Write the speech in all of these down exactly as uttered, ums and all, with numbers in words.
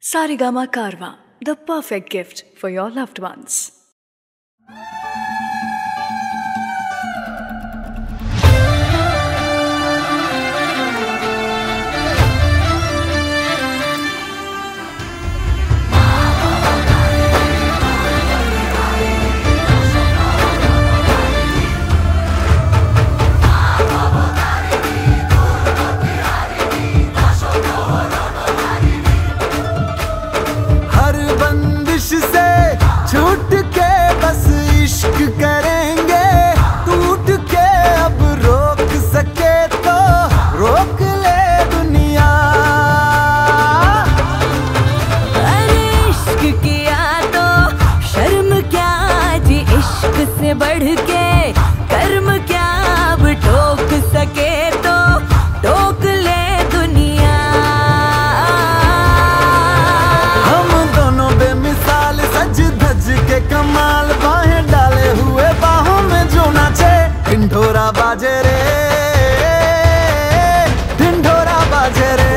Saregama Karwa, the perfect gift for your loved ones. से छूट के बस इश्क करेंगे, टूट के अब रोक सके तो रोक ले दुनिया। अरे इश्क किया तो शर्म क्या जी, इश्क से बढ़ के कर्म क्या, अब टोक सके तो टोक ले दुनिया। के कमाल बाहें डाले हुए बाहों में जो नाचे, ढिंढोरा बाजे रे ढिंढोरा बाजे रे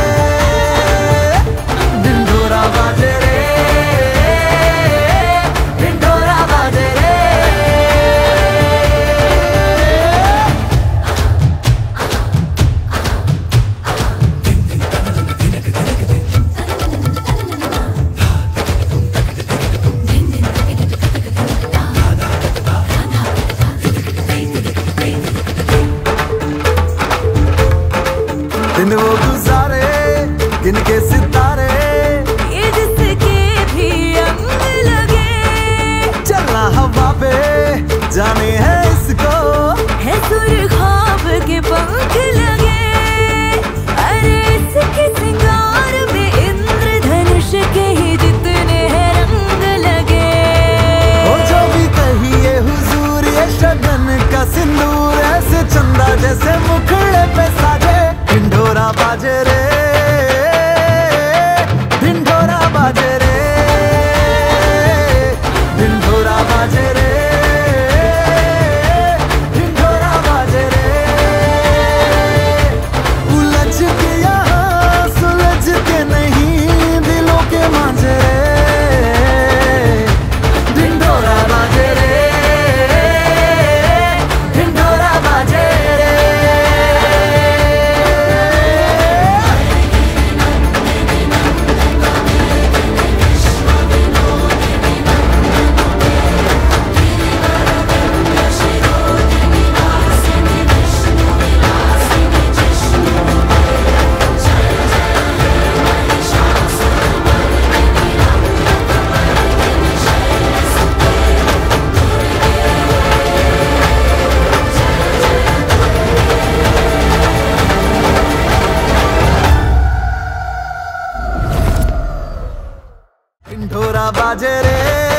ढिंढोरा बाजे रे ढिंढोरा बाजे रे। दिन वो गुजारे गिन के सितारे, ये जिसके भी अंग लगे, चलना हवा पे जाने है इसको, है सुर ख्वाब के पंख लगे। अरे इसके सिंगार में इंद्रधनुष के ही जितने हैं रंग लगे। वो जो भी कहिए हुजूर, ये शगन का सिंदूर ऐसे चंदा जैसे मुखड़े पे साजे, ढिंढोरा बाजे रे ढिंढोरा बाजे रे ढिंढोरा बाजे रे ढिंढोरा बाजे रे। उलझ के यहाँ सुलझ के नहीं दिलों के मांझे रे, ढिंढोरा बाजे रे ढिंढोरा बाजे रे। ढिंढोरा बाजे रे।